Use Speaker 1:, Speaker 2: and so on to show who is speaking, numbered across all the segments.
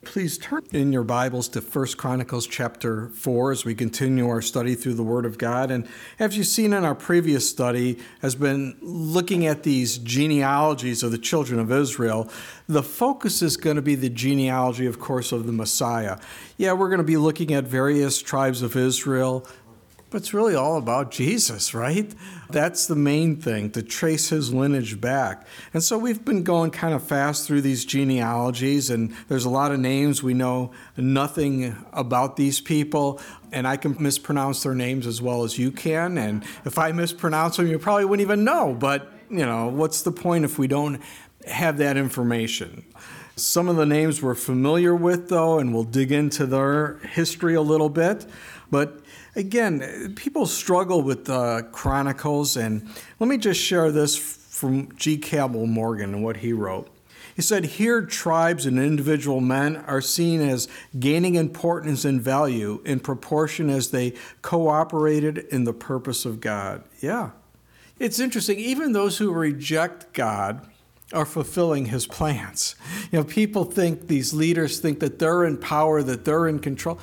Speaker 1: Please turn in your Bibles to 1 Chronicles chapter 4 as we continue our study through the Word of God. And as you've seen in our previous study, has been looking at these genealogies of the children of Israel. The focus is going to be the genealogy, of course, of the Messiah. Yeah, we're going to be looking at various tribes of Israel, but it's really all about Jesus, right? That's the main thing, to trace his lineage back. And so we've been going kind of fast through these genealogies, and there's a lot of names. We know nothing about these people, and I can mispronounce their names as well as you can. And if I mispronounce them, you probably wouldn't even know. But, what's the point if we don't have that information? Some of the names we're familiar with, though, and we'll dig into their history a little bit. But again, people struggle with Chronicles, and let me just share this from G. Campbell Morgan and what he wrote. He said, "Here tribes and individual men are seen as gaining importance and value in proportion as they cooperated in the purpose of God." Yeah, it's interesting. Even those who reject God are fulfilling his plans. People think, these leaders think that they're in power, that they're in control.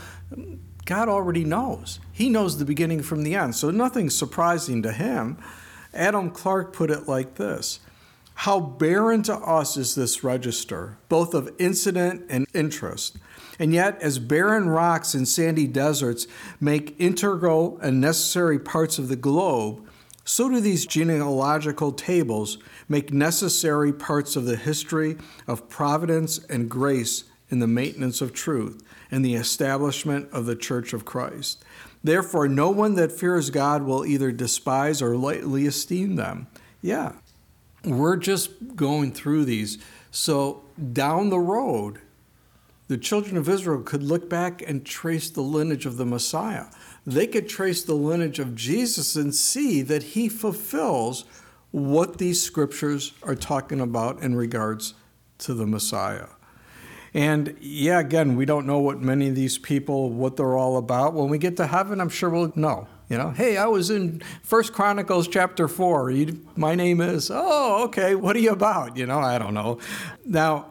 Speaker 1: God already knows. He knows the beginning from the end, so nothing's surprising to him. Adam Clarke put it like this: "How barren to us is this register, both of incident and interest. And yet, as barren rocks and sandy deserts make integral and necessary parts of the globe, so do these genealogical tables make necessary parts of the history of providence and grace in the maintenance of truth and the establishment of the Church of Christ. Therefore, no one that fears God will either despise or lightly esteem them." Yeah, we're just going through these. So down the road, the children of Israel could look back and trace the lineage of the Messiah. They could trace the lineage of Jesus and see that he fulfills what these scriptures are talking about in regards to the Messiah. And yeah, again, we don't know what many of these people, what they're all about. When we get to heaven, I'm sure we'll know. Hey, I was in 1 Chronicles chapter 4. My name is, oh, okay, what are you about? I don't know. Now,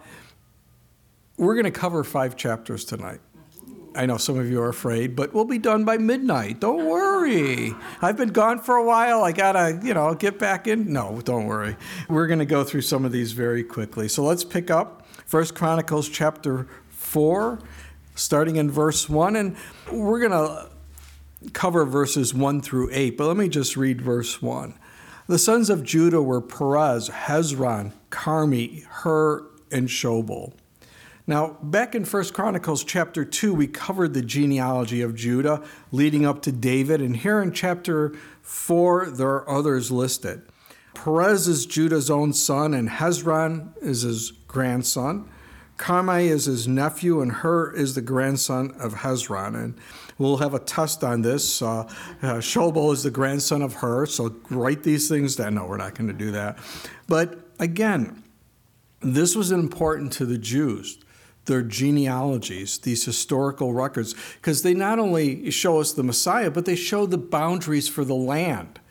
Speaker 1: we're going to cover 5 chapters tonight. I know some of you are afraid, but we'll be done by midnight. Don't worry. I've been gone for a while. I got to, get back in. No, don't worry. We're going to go through some of these very quickly. So let's pick up 1 Chronicles chapter 4, starting in verse 1. And we're going to cover verses 1 through 8, but let me just read verse 1. "The sons of Judah were Perez, Hezron, Carmi, Hur, and Shobal." Now, back in 1 Chronicles chapter 2, we covered the genealogy of Judah leading up to David. And here in chapter 4, there are others listed. Perez is Judah's own son, and Hezron is his grandson. Carmi is his nephew, and Hur is the grandson of Hezron. And we'll have a test on this. Shobal is the grandson of Hur, so write these things down. No, we're not going to do that. But again, this was important to the Jews, their genealogies, these historical records, because they not only show us the Messiah, but they show the boundaries for the land.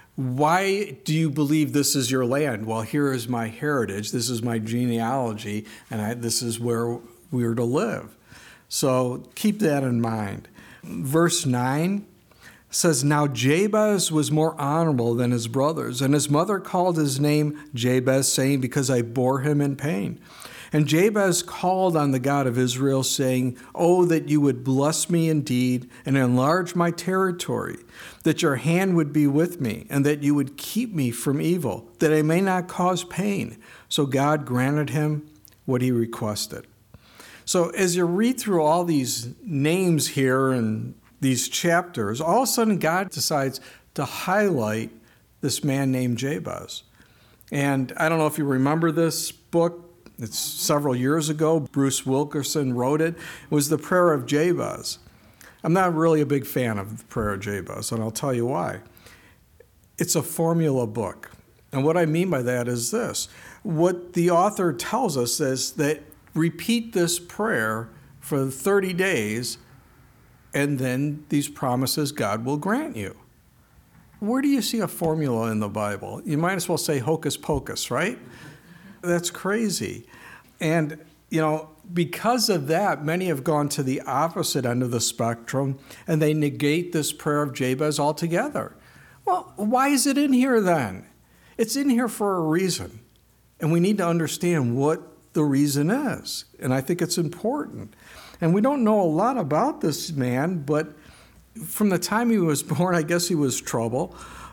Speaker 1: Why do you believe this is your land? Well, here is my heritage. This is my genealogy, and this is where we're to live. So keep that in mind. Verse 9 says, "Now Jabez was more honorable than his brothers, and his mother called his name Jabez, saying, because I bore him in pain. And Jabez called on the God of Israel, saying, Oh, that you would bless me indeed and enlarge my territory, that your hand would be with me, and that you would keep me from evil, that I may not cause pain. So God granted him what he requested." So as you read through all these names here and these chapters, all of a sudden God decides to highlight this man named Jabez. And I don't know if you remember this book. It's several years ago. Bruce Wilkerson wrote it. It was the Prayer of Jabez. I'm not really a big fan of the Prayer of Jabez, and I'll tell you why. It's a formula book. And what I mean by that is this. What the author tells us is that repeat this prayer for 30 days, and then these promises God will grant you. Where do you see a formula in the Bible? You might as well say hocus pocus, right? That's crazy. And because of that, many have gone to the opposite end of the spectrum, and they negate this prayer of Jabez altogether. Well, why is it in here then? It's in here for a reason, and we need to understand what the reason is, and I think it's important. And we don't know a lot about this man, but from the time he was born, I guess he was trouble.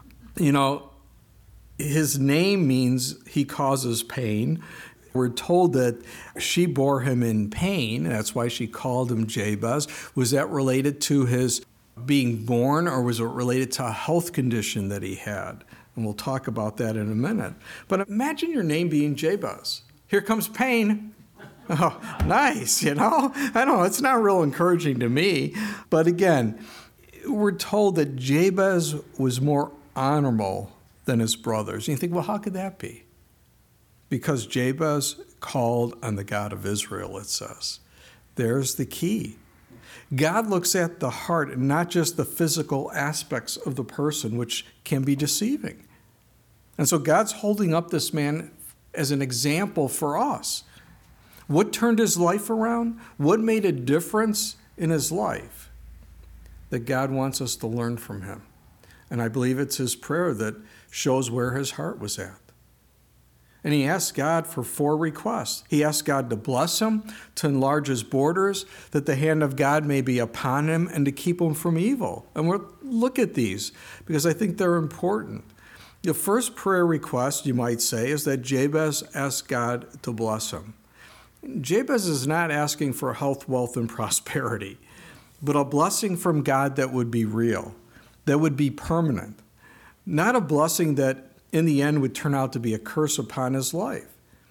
Speaker 1: His name means he causes pain. We're told that she bore him in pain. That's why she called him Jabez. Was that related to his being born, or was it related to a health condition that he had? And we'll talk about that in a minute. But imagine your name being Jabez. Here comes pain. Oh, nice, I don't know, it's not real encouraging to me. But again, we're told that Jabez was more honorable than his brothers. And you think, well, how could that be? Because Jabez called on the God of Israel, it says. There's the key. God looks at the heart and not just the physical aspects of the person, which can be deceiving. And so God's holding up this man as an example for us. What turned his life around? What made a difference in his life? That God wants us to learn from him. And I believe it's his prayer that shows where his heart was at. And he asked God for 4 requests. He asked God to bless him, to enlarge his borders, that the hand of God may be upon him, and to keep him from evil. And we'll look at these because I think they're important. The first prayer request, you might say, is that Jabez asked God to bless him. Jabez is not asking for health, wealth, and prosperity, but a blessing from God that would be real, that would be permanent, not a blessing that in the end would turn out to be a curse upon his life.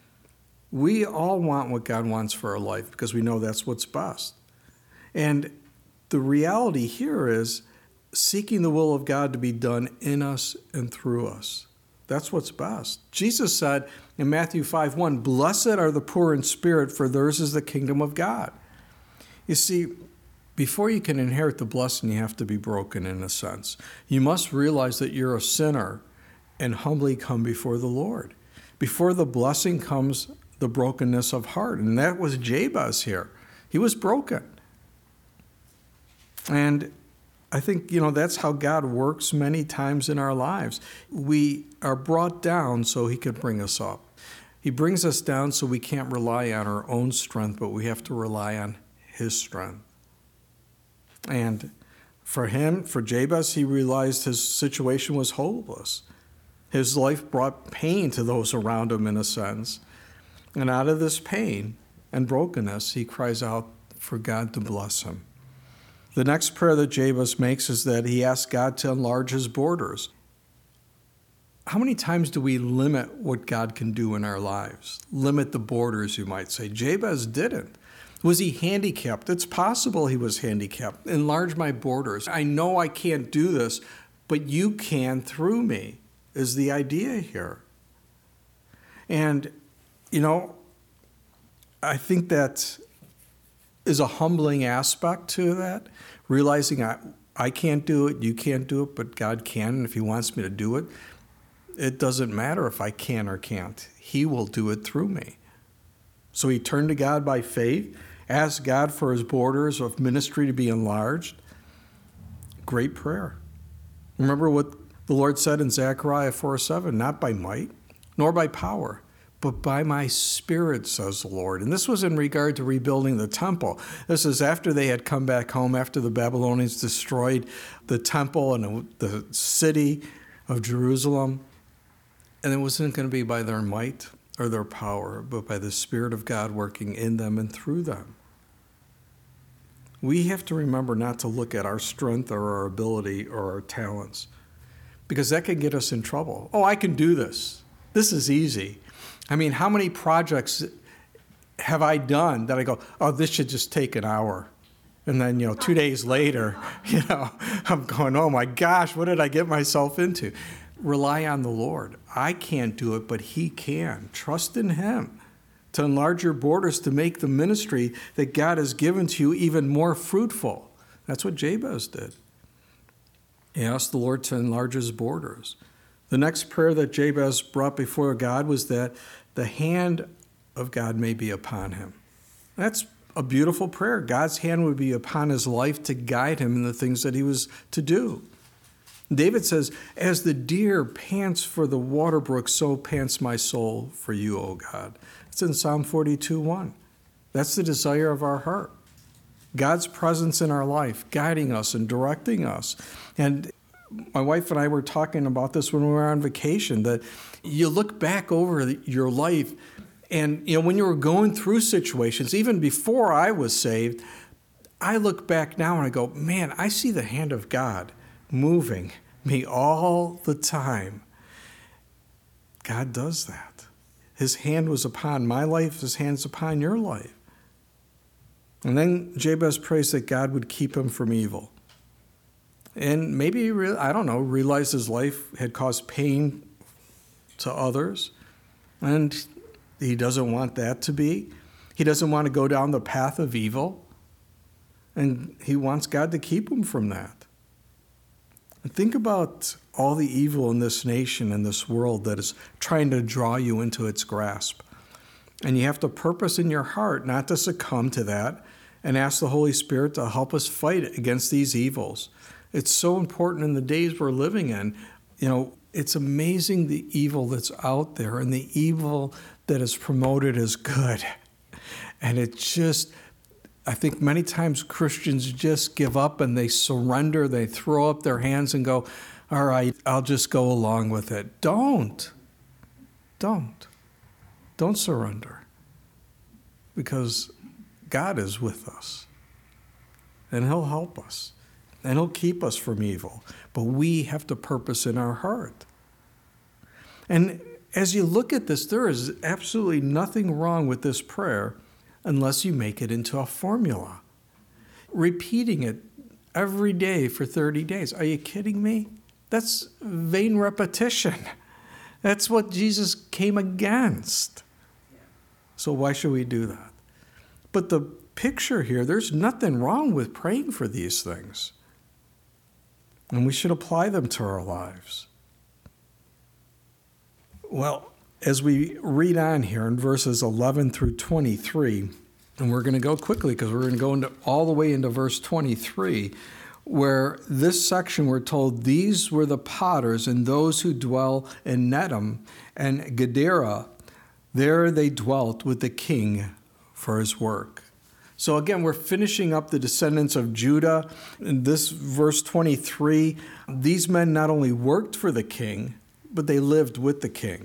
Speaker 1: We all want what God wants for our life because we know that's what's best. And the reality here is seeking the will of God to be done in us and through us. That's what's best. Jesus said in Matthew 5:1, "Blessed are the poor in spirit, for theirs is the kingdom of God." You see, before you can inherit the blessing, you have to be broken in a sense. You must realize that you're a sinner and humbly come before the Lord. Before the blessing comes the brokenness of heart. And that was Jabez here. He was broken. And I think, that's how God works many times in our lives. We are brought down so he could bring us up. He brings us down so we can't rely on our own strength, but we have to rely on his strength. And for Jabez, he realized his situation was hopeless. His life brought pain to those around him in a sense. And out of this pain and brokenness, he cries out for God to bless him. The next prayer that Jabez makes is that he asks God to enlarge his borders. How many times do we limit what God can do in our lives? Limit the borders, you might say. Jabez didn't. Was he handicapped? It's possible he was handicapped. Enlarge my borders. I know I can't do this, but you can through me, is the idea here. And, I think that is a humbling aspect to that, realizing I can't do it, you can't do it, but God can, and if he wants me to do it, it doesn't matter if I can or can't. He will do it through me. So he turned to God by faith, asked God for his borders of ministry to be enlarged. Great prayer. Remember what the Lord said in Zechariah 4:7, "Not by might, nor by power, but by my Spirit, says the Lord." And this was in regard to rebuilding the temple. This is after they had come back home, after the Babylonians destroyed the temple and the city of Jerusalem. And it wasn't going to be by their might or their power, but by the Spirit of God working in them and through them. We have to remember not to look at our strength or our ability or our talents, because that can get us in trouble. Oh, I can do this. This is easy. I mean, how many projects have I done that I go, oh, this should just take an hour? And then, 2 days later, I'm going, oh my gosh, what did I get myself into? Rely on the Lord. I can't do it, but he can. Trust in him to enlarge your borders, to make the ministry that God has given to you even more fruitful. That's what Jabez did. He asked the Lord to enlarge his borders. The next prayer that Jabez brought before God was that the hand of God may be upon him. That's a beautiful prayer. God's hand would be upon his life to guide him in the things that he was to do. David says, as the deer pants for the water brook, so pants my soul for you, O God. It's in Psalm 42:1. That's the desire of our heart. God's presence in our life, guiding us and directing us. And my wife and I were talking about this when we were on vacation, that you look back over your life and, when you were going through situations, even before I was saved, I look back now and I go, man, I see the hand of God moving me all the time. God does that. His hand was upon my life. His hand's upon your life. And then Jabez prays that God would keep him from evil. And maybe, realized his life had caused pain to others. And he doesn't want that to be. He doesn't want to go down the path of evil. And he wants God to keep him from that. And think about all the evil in this nation and this world that is trying to draw you into its grasp. And you have to purpose in your heart not to succumb to that and ask the Holy Spirit to help us fight against these evils. It's so important in the days we're living in. It's amazing the evil that's out there and the evil that is promoted as good. And I think many times Christians just give up and they surrender. They throw up their hands and go, all right, I'll just go along with it. Don't surrender, because God is with us and he'll help us and he'll keep us from evil. But we have to purpose in our heart. And as you look at this, there is absolutely nothing wrong with this prayer unless you make it into a formula. Repeating it every day for 30 days. Are you kidding me? That's vain repetition. That's what Jesus came against. So why should we do that? But the picture here, there's nothing wrong with praying for these things. And we should apply them to our lives. Well, as we read on here in verses 11 through 23, and we're going to go quickly because we're going to go all the way into verse 23, where this section we're told, these were the potters and those who dwell in Nedum and Gedera. There they dwelt with the king for his work. So again, we're finishing up the descendants of Judah. In this verse 23, these men not only worked for the king, but they lived with the king.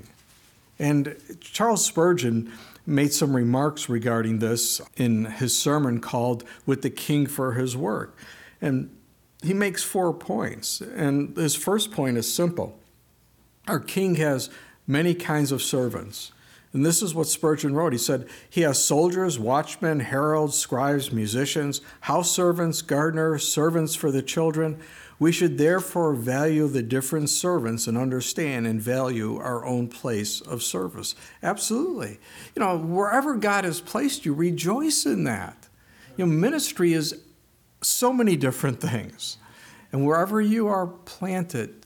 Speaker 1: And Charles Spurgeon made some remarks regarding this in his sermon called With the King for His Work. And he makes 4 points. And his first point is simple. Our king has many kinds of servants. And this is what Spurgeon wrote. He said, he has soldiers, watchmen, heralds, scribes, musicians, house servants, gardeners, servants for the children. We should therefore value the different servants and understand and value our own place of service. Absolutely. Wherever God has placed you, rejoice in that. Ministry is so many different things. And wherever you are planted,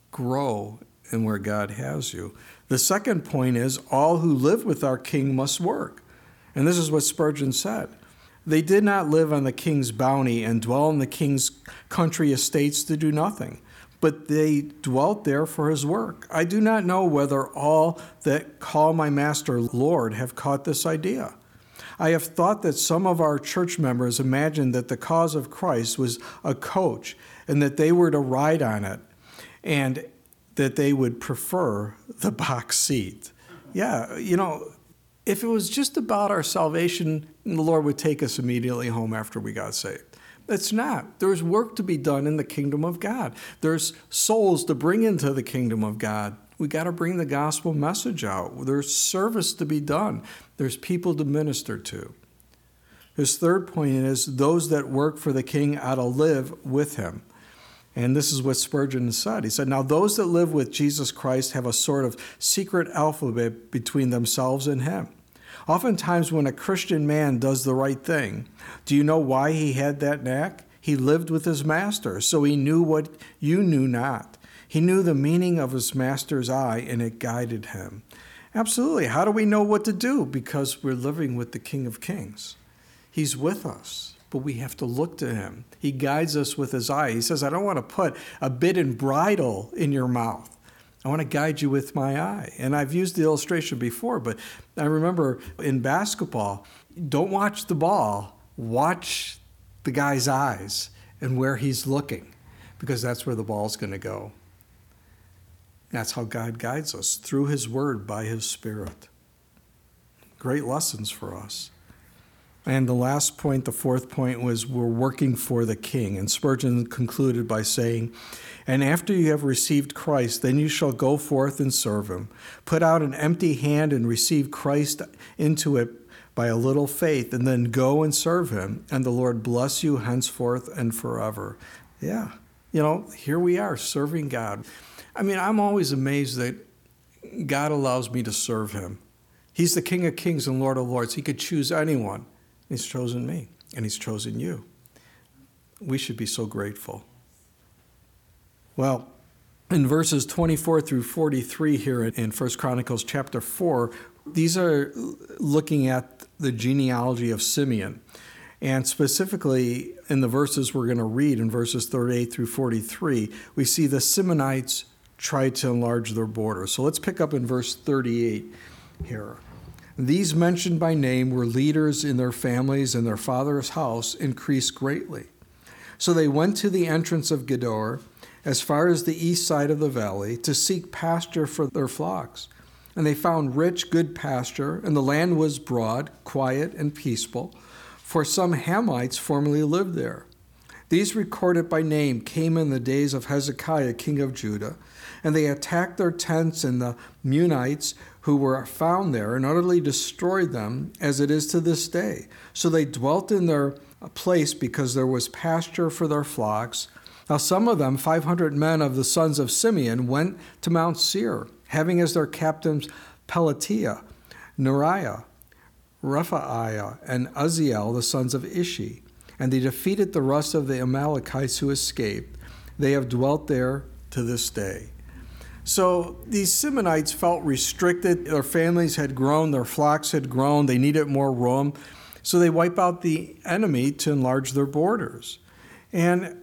Speaker 1: grow in where God has you. The second point is all who live with our king must work. And this is what Spurgeon said. They did not live on the king's bounty and dwell in the king's country estates to do nothing, but they dwelt there for his work. I do not know whether all that call my master Lord have caught this idea. I have thought that some of our church members imagined that the cause of Christ was a coach and that they were to ride on it and that they would prefer the box seat. Yeah, if it was just about our salvation, the Lord would take us immediately home after we got saved. It's not. There's work to be done in the kingdom of God. There's souls to bring into the kingdom of God. We got to bring the gospel message out. There's service to be done. There's people to minister to. His third point is those that work for the king ought to live with him. And this is what Spurgeon said. He said, now those that live with Jesus Christ have a sort of secret alphabet between themselves and him. Oftentimes when a Christian man does the right thing, do you know why he had that knack? He lived with his master, so he knew what you knew not. He knew the meaning of his master's eye, and it guided him. Absolutely. How do we know what to do? Because we're living with the King of Kings. He's with us, but we have to look to him. He guides us with his eye. He says, I don't want to put a bit and bridle in your mouth. I want to guide you with my eye. And I've used the illustration before, but I remember in basketball, don't watch the ball, watch the guy's eyes and where he's looking, because that's where the ball's going to go. That's how God guides us, through his word, by his Spirit. Great lessons for us. And the last point, the fourth point, was we're working for the King. And Spurgeon concluded by saying, and after you have received Christ, then you shall go forth and serve him. Put out an empty hand and receive Christ into it by a little faith, and then go and serve him, and the Lord bless you henceforth and forever. Yeah, here we are serving God. I mean, I'm always amazed that God allows me to serve him. He's the King of Kings and Lord of Lords. He could choose anyone. He's chosen me, and he's chosen you. We should be so grateful. Well, in verses 24 through 43 here in 1 Chronicles chapter 4, these are looking at the genealogy of Simeon. And specifically in the verses we're going to read, in verses 38 through 43, we see the Simeonites tried to enlarge their border. So let's pick up in verse 38 here. These mentioned by name were leaders in their families, and their father's house increased greatly. So they went to the entrance of Gedor, as far as the east side of the valley, to seek pasture for their flocks. And they found rich, good pasture, and the land was broad, quiet, and peaceful, for some Hamites formerly lived there. These, recorded by name, came in the days of Hezekiah, king of Judah, and they attacked their tents and the Meunites who were found there, and utterly destroyed them, as it is to this day. So they dwelt in their place because there was pasture for their flocks. Now some of them, 500 men of the sons of Simeon, went to Mount Seir, having as their captains Pelatiah, Neriah, Rephaiah, and Uzziel, the sons of Ishi. And they defeated the rest of the Amalekites who escaped. They have dwelt there to this day. So these Simeonites felt restricted. Their families had grown, their flocks had grown, they needed more room. So they wipe out the enemy to enlarge their borders. And,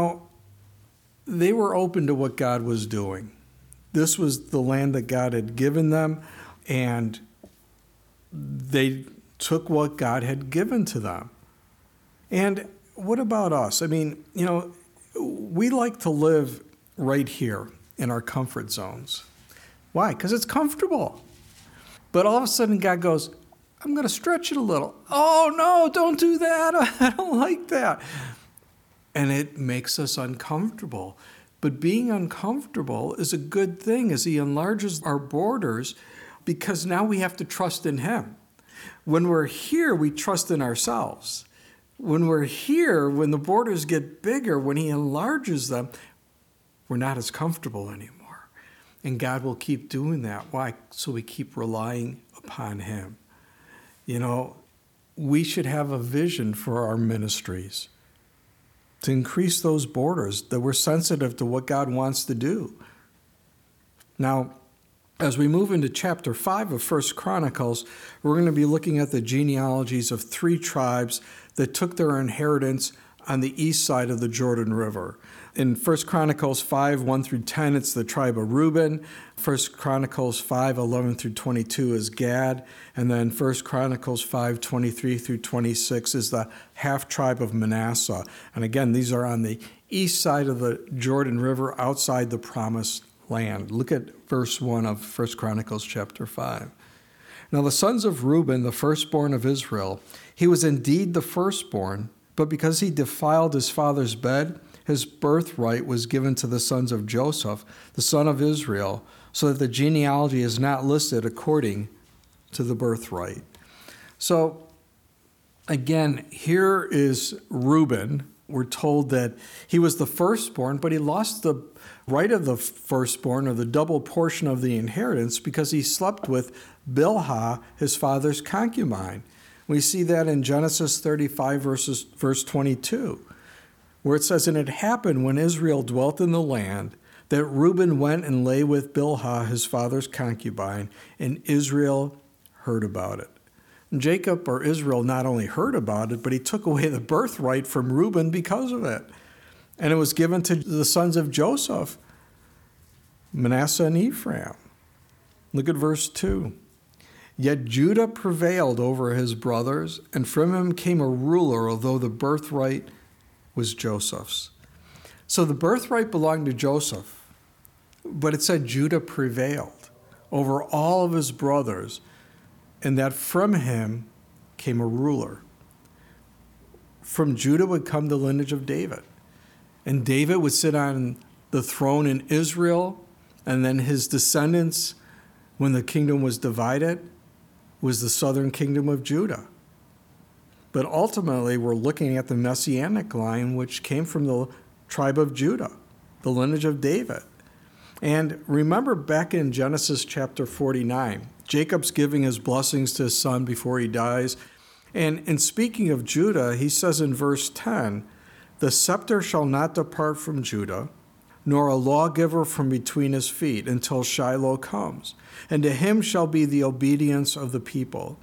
Speaker 1: they were open to what God was doing. This was the land that God had given them, and they took what God had given to them. And what about us? I mean, we like to live right here in our comfort zones. Why? Because it's comfortable. But all of a sudden God goes, I'm going to stretch it a little. Oh, no, don't do that. I don't like that. And it makes us uncomfortable. But being uncomfortable is a good thing as he enlarges our borders, because now we have to trust in him. When we're here, we trust in ourselves. When we're here, when the borders get bigger, when he enlarges them, we're not as comfortable anymore. And God will keep doing that. Why? So we keep relying upon him. We should have a vision for our ministries to increase those borders, that we're sensitive to what God wants to do. Now, as we move into chapter 5 of 1 Chronicles, we're going to be looking at the genealogies of 3 tribes that took their inheritance on the east side of the Jordan River. In 1 Chronicles 5, 1 through 10, it's the tribe of Reuben. 1 Chronicles 5, 11 through 22 is Gad. And then 1 Chronicles 5, 23 through 26 is the half-tribe of Manasseh. And again, these are on the east side of the Jordan River, outside the promised land. Look at verse 1 of 1 Chronicles chapter 5. Now the sons of Reuben, the firstborn of Israel, he was indeed the firstborn, but because he defiled his father's bed, his birthright was given to the sons of Joseph, the son of Israel, so that the genealogy is not listed according to the birthright. So, again, here is Reuben. We're told that he was the firstborn, but he lost the right of the firstborn, or the double portion of the inheritance, because he slept with Bilhah, his father's concubine. We see that in Genesis 35, verse 22. Where it says, and it happened when Israel dwelt in the land, that Reuben went and lay with Bilhah, his father's concubine, and Israel heard about it. Jacob, or Israel, not only heard about it, but he took away the birthright from Reuben because of it. And it was given to the sons of Joseph, Manasseh and Ephraim. Look at verse 2. Yet Judah prevailed over his brothers, and from him came a ruler, although the birthright was Joseph's. So the birthright belonged to Joseph, but it said Judah prevailed over all of his brothers, and that from him came a ruler. From Judah would come the lineage of David, and David would sit on the throne in Israel, and then his descendants, when the kingdom was divided, was the southern kingdom of Judah. But ultimately, we're looking at the messianic line, which came from the tribe of Judah, the lineage of David. And remember back in Genesis chapter 49, Jacob's giving his blessings to his son before he dies. And in speaking of Judah, he says in verse 10, the scepter shall not depart from Judah, nor a lawgiver from between his feet until Shiloh comes. And to him shall be the obedience of the people.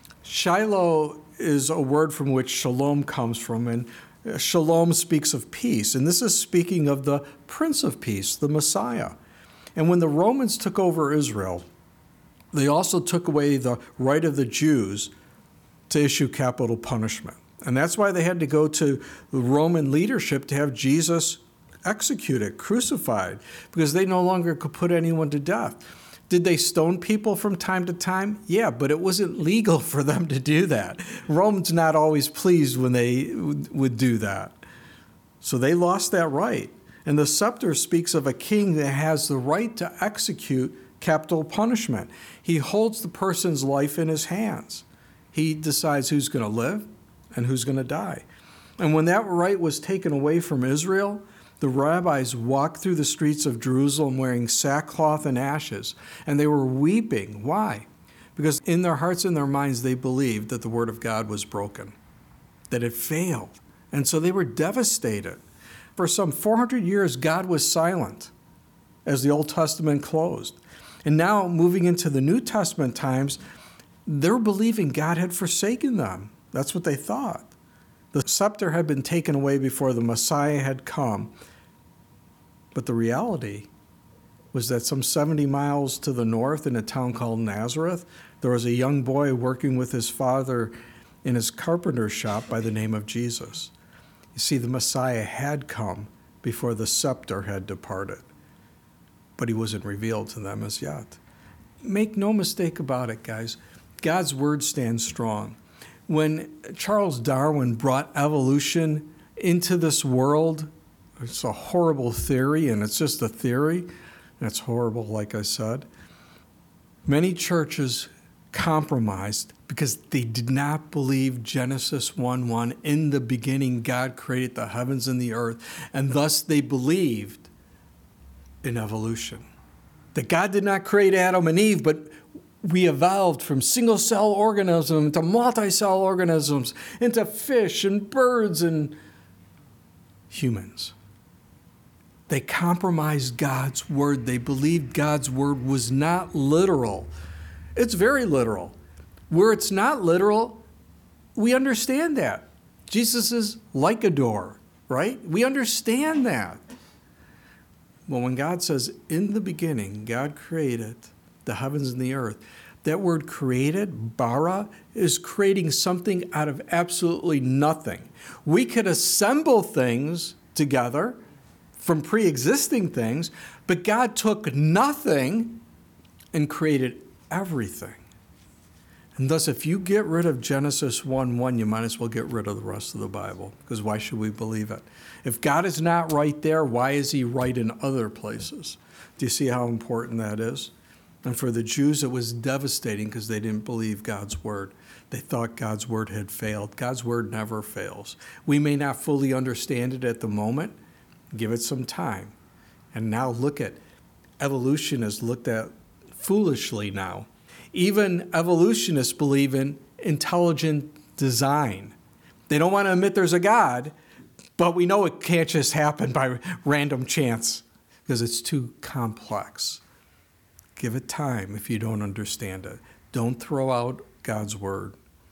Speaker 1: Shiloh is a word from which shalom comes from, and shalom speaks of peace. And this is speaking of the Prince of Peace, the Messiah. And when the Romans took over Israel, they also took away the right of the Jews to issue capital punishment. And that's why they had to go to the Roman leadership to have Jesus executed, crucified, because they no longer could put anyone to death. Did they stone people from time to time? Yeah, but it wasn't legal for them to do that. Rome's not always pleased when they would do that. So they lost that right. And the scepter speaks of a king that has the right to execute capital punishment. He holds the person's life in his hands. He decides who's going to live and who's going to die. And when that right was taken away from Israel, the rabbis walked through the streets of Jerusalem wearing sackcloth and ashes, and they were weeping. Why? Because in their hearts and their minds, they believed that the word of God was broken, that it failed. And so they were devastated. For some 400 years, God was silent as the Old Testament closed. And now, moving into the New Testament times, they're believing God had forsaken them. That's what they thought. The scepter had been taken away before the Messiah had come. But the reality was that some 70 miles to the north in a town called Nazareth, there was a young boy working with his father in his carpenter shop by the name of Jesus. You see, the Messiah had come before the scepter had departed, but he wasn't revealed to them as yet. Make no mistake about it, guys. God's word stands strong. When Charles Darwin brought evolution into this world, it's a horrible theory, and it's just a theory, and it's horrible, like I said. Many churches compromised because they did not believe Genesis 1:1, in the beginning God created the heavens and the earth, and thus they believed in evolution. That God did not create Adam and Eve, but we evolved from single-cell organisms to multi-cell organisms, into fish and birds and humans. They compromised God's word. They believed God's word was not literal. It's very literal. Where it's not literal, we understand that. Jesus is like a door, right? We understand that. Well, when God says, in the beginning, God created the heavens and the earth, that word created, bara, is creating something out of absolutely nothing. We could assemble things together from pre-existing things, but God took nothing and created everything. And thus, if you get rid of Genesis 1:1, you might as well get rid of the rest of the Bible, because why should we believe it? If God is not right there, why is he right in other places? Do you see how important that is? And for the Jews, it was devastating because they didn't believe God's word. They thought God's word had failed. God's word never fails. We may not fully understand it at the moment. Give it some time. And now look at evolution is looked at foolishly now. Even evolutionists believe in intelligent design. They don't want to admit there's a God, but we know it can't just happen by random chance because it's too complex. Give it time if you don't understand it. Don't throw out God's word.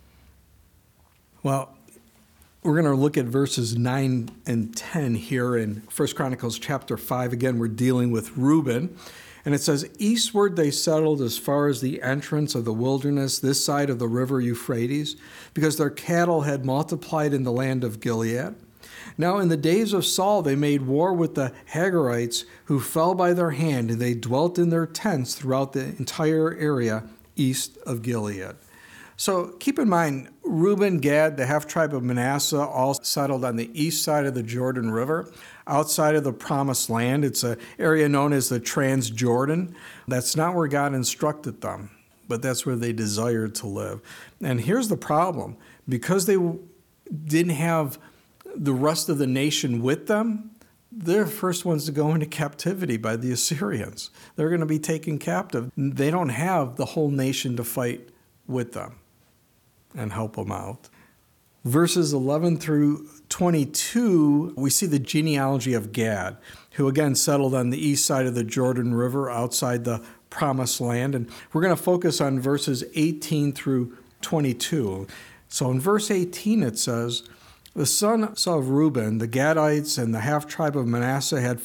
Speaker 1: Well, we're going to look at verses 9 and 10 here in 1 Chronicles chapter 5. Again, we're dealing with Reuben. And it says, "Eastward they settled as far as the entrance of the wilderness, this side of the river Euphrates, because their cattle had multiplied in the land of Gilead. Now in the days of Saul they made war with the Hagarites, who fell by their hand, and they dwelt in their tents throughout the entire area east of Gilead." So keep in mind, Reuben, Gad, the half-tribe of Manasseh, all settled on the east side of the Jordan River, outside of the Promised Land. It's an area known as the Transjordan. That's not where God instructed them, but that's where they desired to live. And here's the problem. Because they didn't have the rest of the nation with them, they're the first ones to go into captivity by the Assyrians. They're going to be taken captive. They don't have the whole nation to fight with them and help them out. Verses 11 through 22, we see the genealogy of Gad, who again settled on the east side of the Jordan River outside the Promised Land. And we're going to focus on verses 18 through 22. So in verse 18 it says, "The sons of Reuben, the Gadites, and the half-tribe of Manasseh had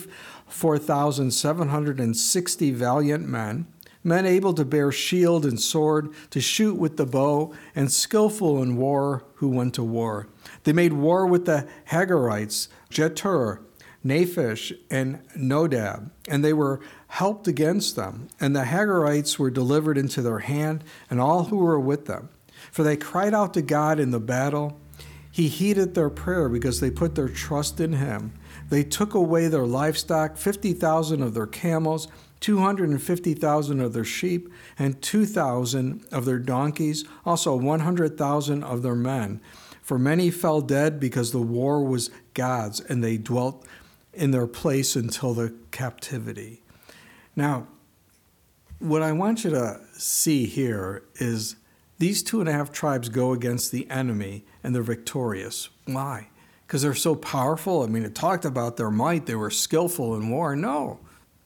Speaker 1: 44,760 valiant men able to bear shield and sword, to shoot with the bow, and skillful in war who went to war. They made war with the Hagarites, Jetur, Naphish, and Nodab, and they were helped against them. And the Hagarites were delivered into their hand, and all who were with them. For they cried out to God in the battle. He heeded their prayer because they put their trust in him. They took away their livestock, 50,000 of their camels, 250,000 of their sheep, and 2,000 of their donkeys, also 100,000 of their men. For many fell dead because the war was God's, and they dwelt in their place until the captivity." Now, what I want you to see here is these 2.5 tribes go against the enemy, and they're victorious. Why? Because they're so powerful? I mean, it talked about their might. They were skillful in war. No.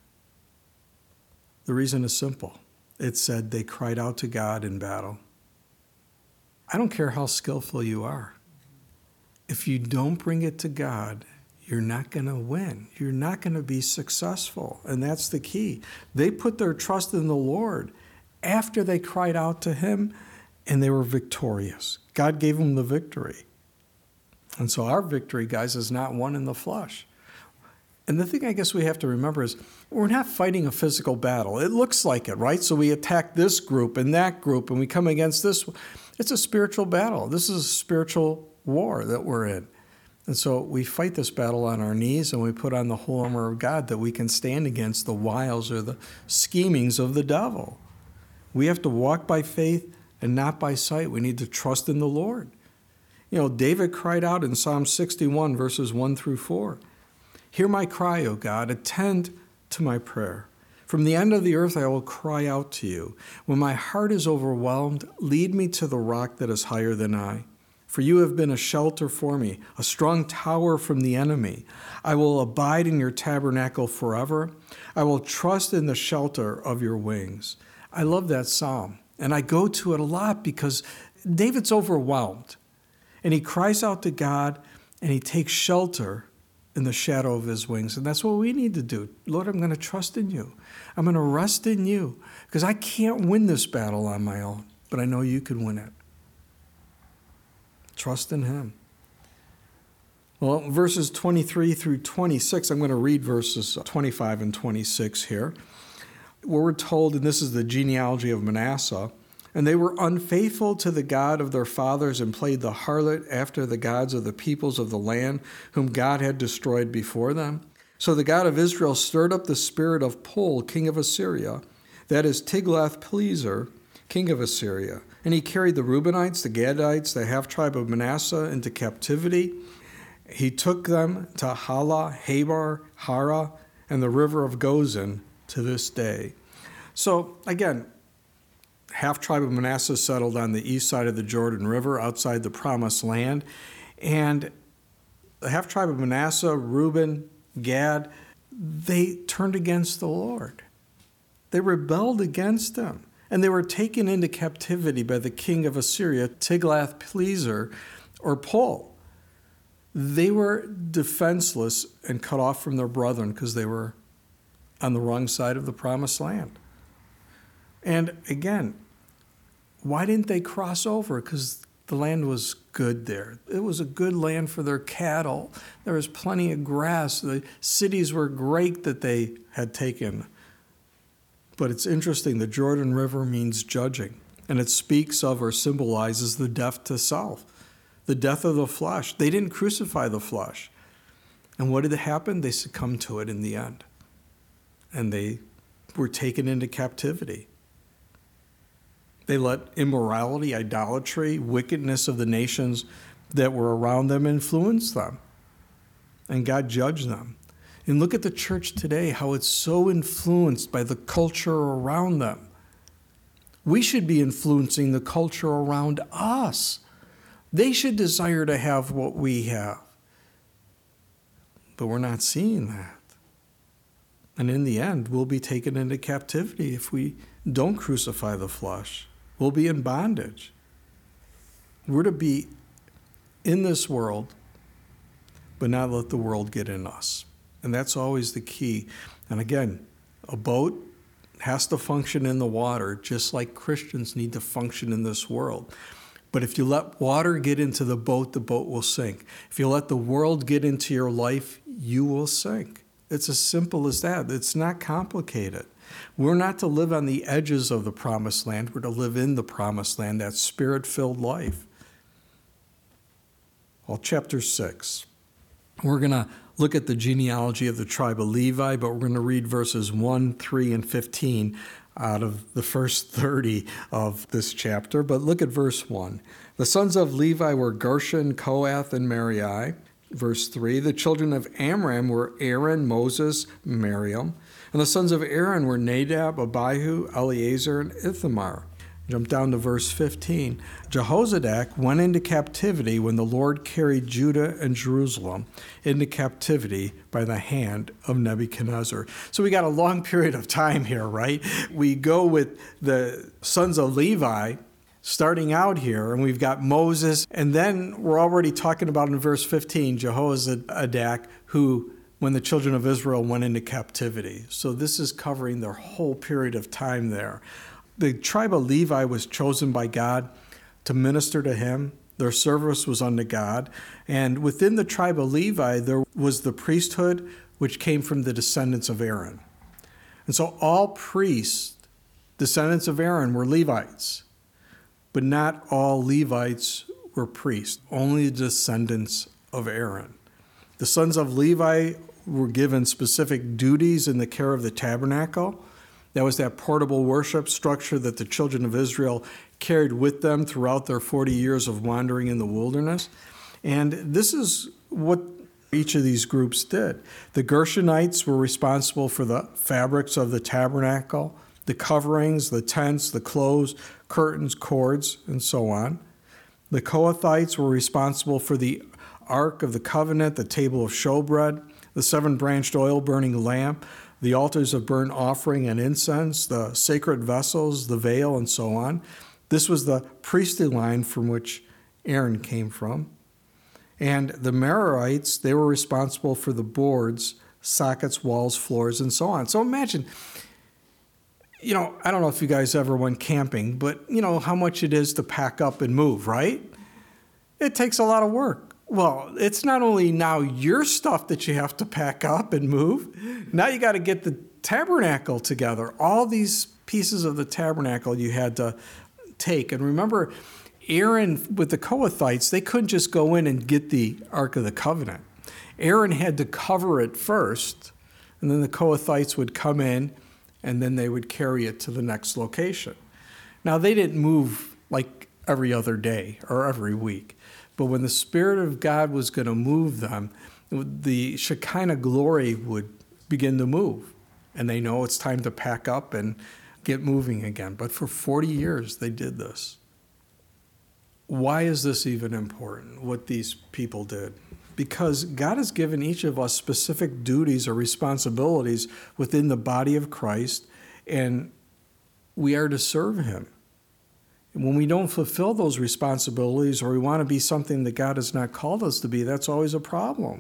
Speaker 1: The reason is simple. It said they cried out to God in battle. I don't care how skillful you are. If you don't bring it to God, you're not going to win. You're not going to be successful. And that's the key. They put their trust in the Lord after they cried out to him, and they were victorious. God gave them the victory. And so our victory, guys, is not won in the flesh. And the thing I guess we have to remember is we're not fighting a physical battle. It looks like it, right? So we attack this group and that group, and we come against this. It's a spiritual battle. This is a spiritual war that we're in. And so we fight this battle on our knees, and we put on the whole armor of God that we can stand against the wiles or the schemings of the devil. We have to walk by faith and not by sight. We need to trust in the Lord. You know, David cried out in Psalm 61, verses 1 through 4. "Hear my cry, O God, attend to my prayer. From the end of the earth I will cry out to you. When my heart is overwhelmed, lead me to the rock that is higher than I. For you have been a shelter for me, a strong tower from the enemy. I will abide in your tabernacle forever. I will trust in the shelter of your wings." I love that psalm, and I go to it a lot because David's overwhelmed, and he cries out to God, and he takes shelter in the shadow of his wings. And that's what we need to do. Lord, I'm going to trust in you. I'm going to rest in you because I can't win this battle on my own, but I know you can win it. Trust in him. Well, verses 23 through 26, I'm going to read verses 25 and 26 here, where we're told, and this is the genealogy of Manasseh, "And they were unfaithful to the God of their fathers and played the harlot after the gods of the peoples of the land, whom God had destroyed before them. So the God of Israel stirred up the spirit of Pul, king of Assyria, that is Tiglath-Pileser, king of Assyria. And he carried the Reubenites, the Gadites, the half-tribe of Manasseh into captivity. He took them to Hala, Habar, Hara, and the river of Gozan to this day." So again, half-tribe of Manasseh settled on the east side of the Jordan River outside the Promised Land. And the half-tribe of Manasseh, Reuben, Gad, they turned against the Lord. They rebelled against him. and they were taken into captivity by the king of Assyria, Tiglath-Pileser, or Pul. They were defenseless and cut off from their brethren because they were on the wrong side of the promised land. And again, why didn't they cross over? Because the land was good there. It was a good land for their cattle. There was plenty of grass. The cities were great that they had taken. But it's interesting, the Jordan River means judging, and it speaks of or symbolizes the death to self, the death of the flesh. They didn't crucify the flesh. And what did happen? They succumbed to it in the end. And they were taken into captivity. They let immorality, idolatry, wickedness of the nations that were around them influence them. And God judged them. And look at the church today, how it's so influenced by the culture around them. We should be influencing the culture around us. They should desire to have what we have. But we're not seeing that. And in the end, we'll be taken into captivity if we don't crucify the flesh. We'll be in bondage. We're to be in this world, but not let the world get in us. And that's always the key. And again, a boat has to function in the water, just like Christians need to function in this world. But if you let water get into the boat will sink. If you let the world get into your life, you will sink. It's as simple as that. It's not complicated. We're not to live on the edges of the promised land. We're to live in the promised land, that spirit-filled life. Well, chapter 6. We're going to look at the genealogy of the tribe of Levi, but we're going to read verses 1, 3, and 15 out of the first 30 of this chapter. But look at verse 1. The sons of Levi were Gershon, Kohath, and Merari. Verse 3, the children of Amram were Aaron, Moses, Miriam. And the sons of Aaron were Nadab, Abihu, Eleazar, and Ithamar. Jump down to verse 15. Jehozadak went into captivity when the Lord carried Judah and Jerusalem into captivity by the hand of Nebuchadnezzar. So we got a long period of time here, right? We go with the sons of Levi starting out here, and we've got Moses, and then we're already talking about in verse 15, Jehozadak, who, when the children of Israel went into captivity. So this is covering their whole period of time there. The tribe of Levi was chosen by God to minister to him. Their service was unto God. And within the tribe of Levi, there was the priesthood, which came from the descendants of Aaron. And so all priests, descendants of Aaron, were Levites. But not all Levites were priests, only the descendants of Aaron. The sons of Levi were given specific duties in the care of the tabernacle. That was that portable worship structure that the children of Israel carried with them throughout their 40 years of wandering in the wilderness. And this is what each of these groups did. The Gershonites were responsible for the fabrics of the tabernacle, the coverings, the tents, the clothes, curtains, cords, and so on. The Kohathites were responsible for the Ark of the Covenant, the table of showbread, the 7-branched oil-burning lamp, the altars of burnt offering and incense, the sacred vessels, the veil, and so on. This was the priestly line from which Aaron came from. And the Merarites, they were responsible for the boards, sockets, walls, floors, and so on. So imagine, I don't know if you guys ever went camping, but how much it is to pack up and move, right? It takes a lot of work. Well, it's not only now your stuff that you have to pack up and move. Now you got to get the tabernacle together. All these pieces of the tabernacle you had to take. And remember, Aaron with the Kohathites, they couldn't just go in and get the Ark of the Covenant. Aaron had to cover it first, and then the Kohathites would come in, and then they would carry it to the next location. Now, they didn't move like every other day or every week. But when the Spirit of God was going to move them, the Shekinah glory would begin to move. And they know it's time to pack up and get moving again. But for 40 years, they did this. Why is this even important, what these people did? Because God has given each of us specific duties or responsibilities within the body of Christ. And we are to serve him. And when we don't fulfill those responsibilities, or we want to be something that God has not called us to be, that's always a problem.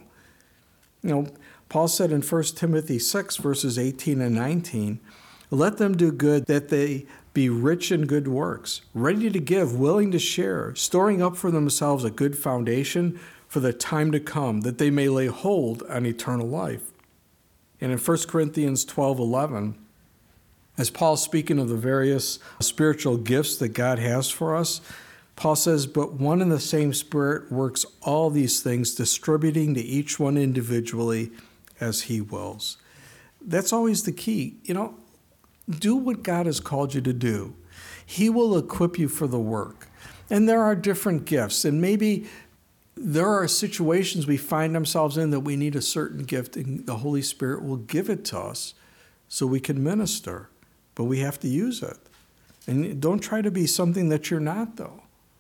Speaker 1: Paul said in 1 Timothy 6, verses 18 and 19, let them do good, that they be rich in good works, ready to give, willing to share, storing up for themselves a good foundation for the time to come, that they may lay hold on eternal life. And in 1 Corinthians 12:11, as Paul's speaking of the various spiritual gifts that God has for us, Paul says, but one and the same Spirit works all these things, distributing to each one individually as he wills. That's always the key. Do what God has called you to do. He will equip you for the work. And there are different gifts. And maybe there are situations we find ourselves in that we need a certain gift, and the Holy Spirit will give it to us so we can minister. But we have to use it. And don't try to be something that you're not, though.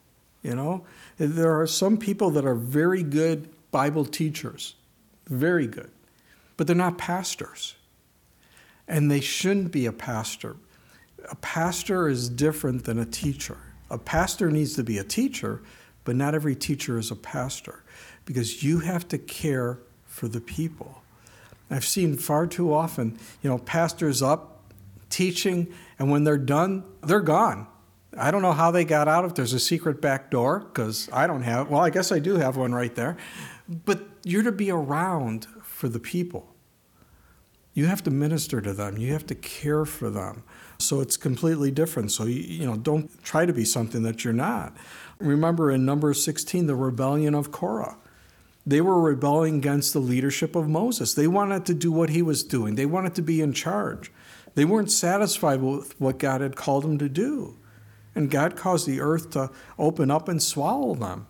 Speaker 1: There are some people that are very good Bible teachers, very good, but they're not pastors. And they shouldn't be a pastor. A pastor is different than a teacher. A pastor needs to be a teacher, but not every teacher is a pastor, because you have to care for the people. I've seen far too often, pastors up teaching, and when they're done, they're gone. I don't know how they got out, if there's a secret back door, because I don't have, well, I guess I do have one right there. But you're to be around for the people. You have to minister to them. You have to care for them. So it's completely different. So, don't try to be something that you're not. Remember in Numbers 16, the rebellion of Korah. They were rebelling against the leadership of Moses. They wanted to do what he was doing. They wanted to be in charge. They weren't satisfied with what God had called them to do. And God caused the earth to open up and swallow them.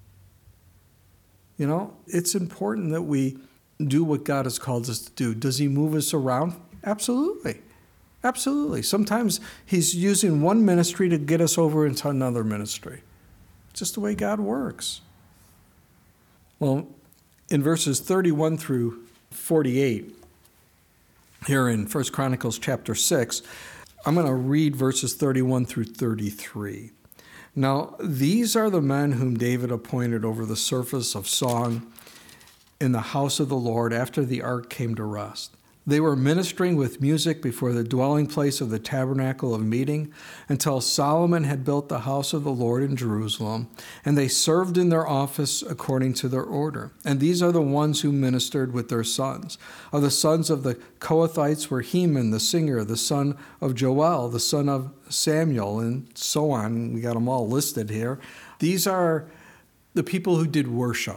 Speaker 1: It's important that we do what God has called us to do. Does he move us around? Absolutely. Absolutely. Sometimes he's using one ministry to get us over into another ministry. It's just the way God works. Well, in verses 31 through 48, here in 1 Chronicles chapter 6, I'm going to read verses 31 through 33. Now, these are the men whom David appointed over the service of song in the house of the Lord after the ark came to rest. They were ministering with music before the dwelling place of the tabernacle of meeting until Solomon had built the house of the Lord in Jerusalem, and they served in their office according to their order. And these are the ones who ministered with their sons. Of the sons of the Kohathites were Heman, the singer, the son of Joel, the son of Samuel, and so on. We got them all listed here. These are the people who did worship.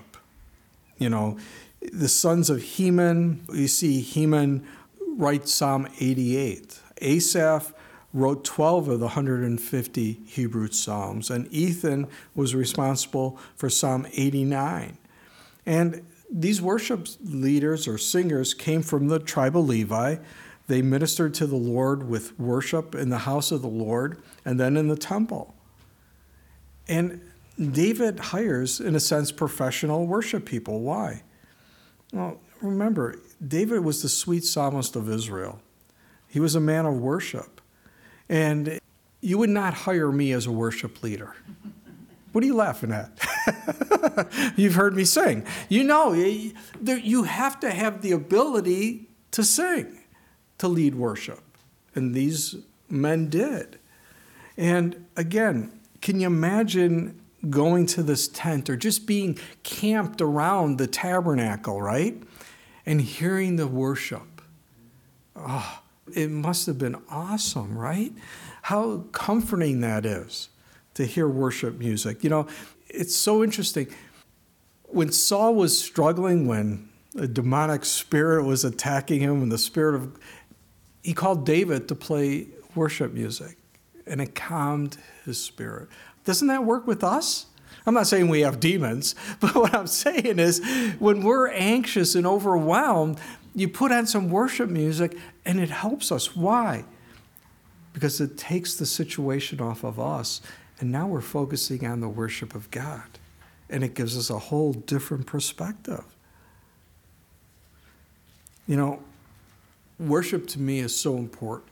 Speaker 1: The sons of Heman, you see Heman write Psalm 88. Asaph wrote 12 of the 150 Hebrew Psalms, and Ethan was responsible for Psalm 89. And these worship leaders or singers came from the tribe of Levi. They ministered to the Lord with worship in the house of the Lord and then in the temple. And David hires, in a sense, professional worship people. Why? Well, remember, David was the sweet psalmist of Israel. He was a man of worship. And you would not hire me as a worship leader. What are you laughing at? You've heard me sing. You have to have the ability to sing, to lead worship. And these men did. And again, can you imagine going to this tent or just being camped around the tabernacle, right? And hearing the worship. Oh, it must have been awesome, right? How comforting that is to hear worship music. It's so interesting. When Saul was struggling, when a demonic spirit was attacking him, and he called David to play worship music, and it calmed his spirit. Doesn't that work with us? I'm not saying we have demons, but what I'm saying is when we're anxious and overwhelmed, you put on some worship music and it helps us. Why? Because it takes the situation off of us, and now we're focusing on the worship of God, and it gives us a whole different perspective. Worship to me is so important.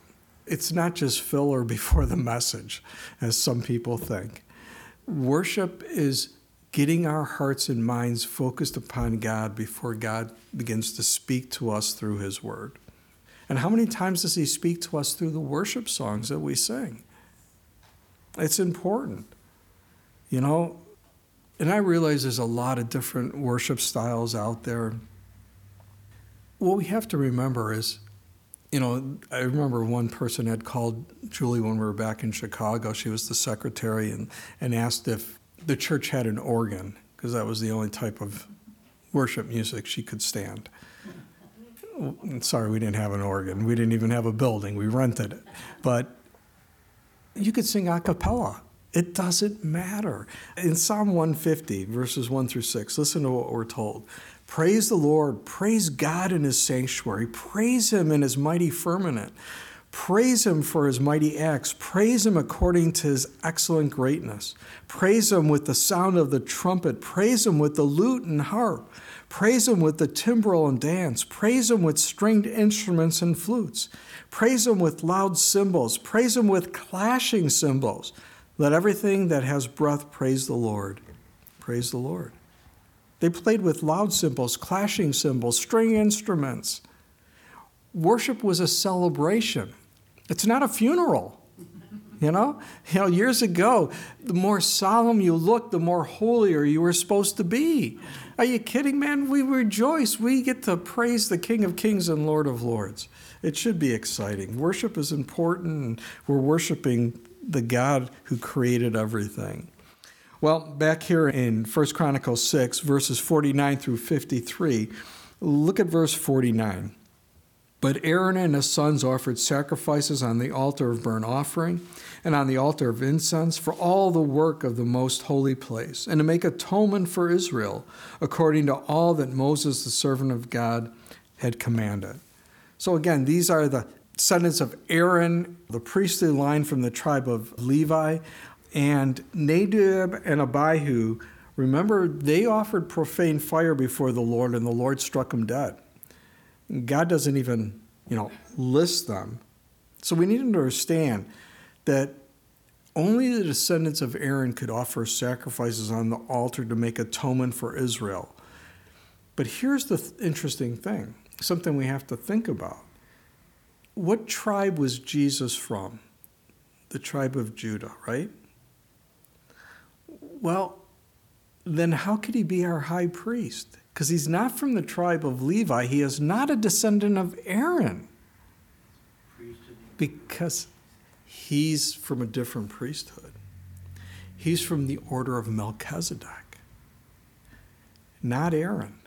Speaker 1: It's not just filler before the message, as some people think. Worship is getting our hearts and minds focused upon God before God begins to speak to us through his word. And how many times does he speak to us through the worship songs that we sing? It's important, and I realize there's a lot of different worship styles out there. What we have to remember is, I remember one person had called Julie when we were back in Chicago. She was the secretary and asked if the church had an organ, because that was the only type of worship music she could stand. Sorry, we didn't have an organ. We didn't even have a building. We rented it. But you could sing a cappella. It doesn't matter. In Psalm 150, verses 1 through 6, listen to what we're told. Praise the Lord. Praise God in his sanctuary. Praise him in his mighty firmament. Praise him for his mighty acts. Praise him according to his excellent greatness. Praise him with the sound of the trumpet. Praise him with the lute and harp. Praise him with the timbrel and dance. Praise him with stringed instruments and flutes. Praise him with loud cymbals. Praise him with clashing cymbals. Let everything that has breath praise the Lord. Praise the Lord. They played with loud cymbals, clashing cymbals, string instruments. Worship was a celebration. It's not a funeral. Years ago, the more solemn you looked, the more holier you were supposed to be. Are you kidding, man? We rejoice. We get to praise the King of Kings and Lord of Lords. It should be exciting. Worship is important, and we're worshiping the God who created everything. Well, back here in 1 Chronicles 6, verses 49 through 53, look at verse 49. But Aaron and his sons offered sacrifices on the altar of burnt offering and on the altar of incense for all the work of the most holy place, and to make atonement for Israel, according to all that Moses, the servant of God, had commanded. So again, these are the descendants of Aaron, the priestly line from the tribe of Levi, and Nadab and Abihu. Remember, they offered profane fire before the Lord, and the Lord struck them dead. God doesn't even, list them. So we need to understand that only the descendants of Aaron could offer sacrifices on the altar to make atonement for Israel. But here's the interesting thing, something we have to think about. What tribe was Jesus from? The tribe of Judah, right? Well, then how could he be our high priest? Because he's not from the tribe of Levi. He is not a descendant of Aaron. Because he's from a different priesthood. He's from the order of Melchizedek, not Aaron.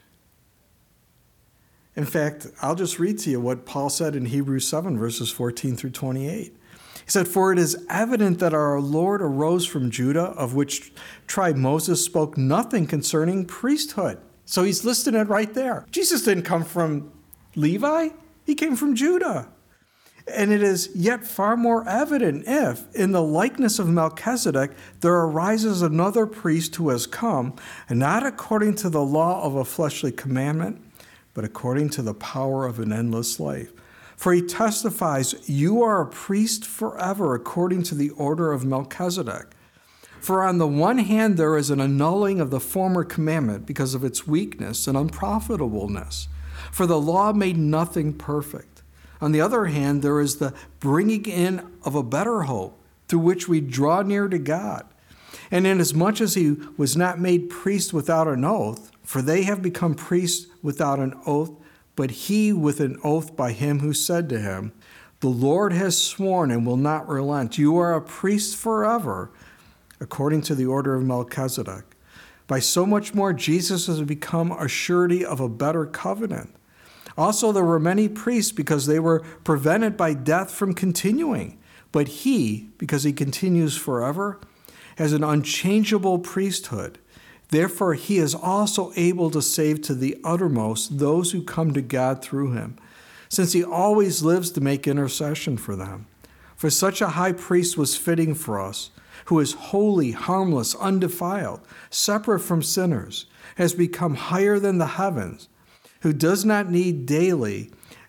Speaker 1: In fact, I'll just read to you what Paul said in Hebrews 7, verses 14 through 28. He said, "For it is evident that our Lord arose from Judah, of which tribe Moses spoke nothing concerning priesthood." So he's listing it right there. Jesus didn't come from Levi. He came from Judah. And it is yet far more evident if, in the likeness of Melchizedek, there arises another priest who has come, and not according to the law of a fleshly commandment, but according to the power of an endless life. For he testifies, "You are a priest forever according to the order of Melchizedek." For on the one hand, there is an annulling of the former commandment because of its weakness and unprofitableness. For the law made nothing perfect. On the other hand, there is the bringing in of a better hope, through which we draw near to God. And inasmuch as he was not made priest without an oath, for they have become priests without an oath, but he with an oath by him who said to him, "The Lord has sworn and will not relent. You are a priest forever, according to the order of Melchizedek." By so much more, Jesus has become a surety of a better covenant. Also, there were many priests because they were prevented by death from continuing. But he, because he continues forever, has an unchangeable priesthood. Therefore, he is also able to save to the uttermost those who come to God through him, since he always lives to make intercession for them. For such a high priest was fitting for us, who is holy, harmless, undefiled, separate from sinners, has become higher than the heavens, who does not need daily,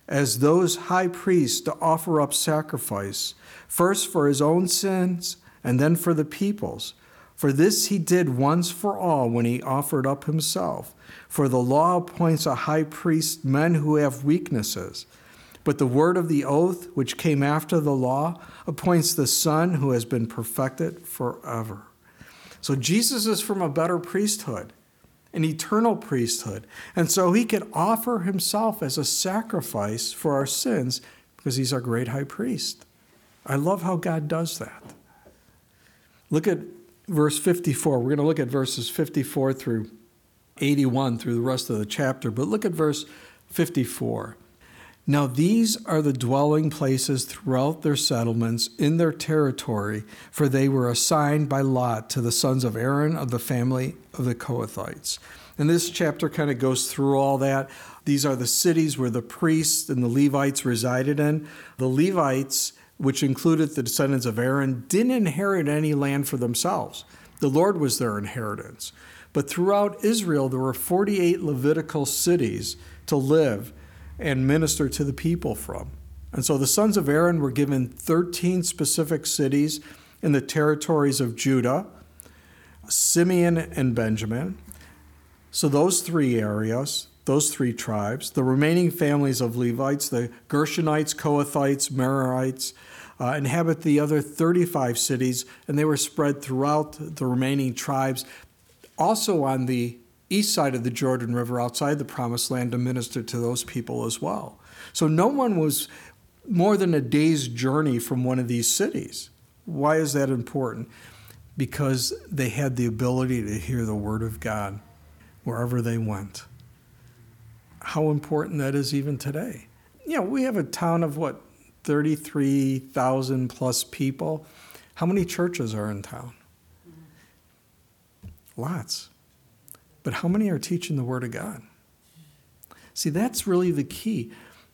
Speaker 1: as those high priests to offer up sacrifice, first for his own sins and then for the people's. For this he did once for all when he offered up himself. For the law appoints a high priest men who have weaknesses. But the word of the oath, which came after the law, appoints the Son who has been perfected forever. So Jesus is from a better priesthood, an eternal priesthood. And so he could offer himself as a sacrifice for our sins because he's our great high priest. I love how God does that. Look at verse 54. We're going to look at verses 54 through 81 through the rest of the chapter. But look at verse 54. Now these are the dwelling places throughout their settlements in their territory, for they were assigned by lot to the sons of Aaron of the family of the Kohathites. And this chapter kind of goes through all that. These are the cities where the priests and the Levites resided in. The Levites, which included the descendants of Aaron, didn't inherit any land for themselves. The Lord was their inheritance. But throughout Israel, there were 48 Levitical cities to live and minister to the people from. And so the sons of Aaron were given 13 specific cities in the territories of Judah, Simeon, and Benjamin. So those three areas, those three tribes, the remaining families of Levites, the Gershonites, Kohathites, Merarites, inhabit the other 35 cities, and they were spread throughout the remaining tribes, also on the east side of the Jordan River outside the Promised Land to minister to those people as well. So no one was more than a day's journey from one of these cities. Why is that important? Because they had the ability to hear the word of God wherever they went. How important that is even today. We have a town of 33,000 plus people. How many churches are in town? Lots. But how many are teaching the Word of God? See, that's really the key.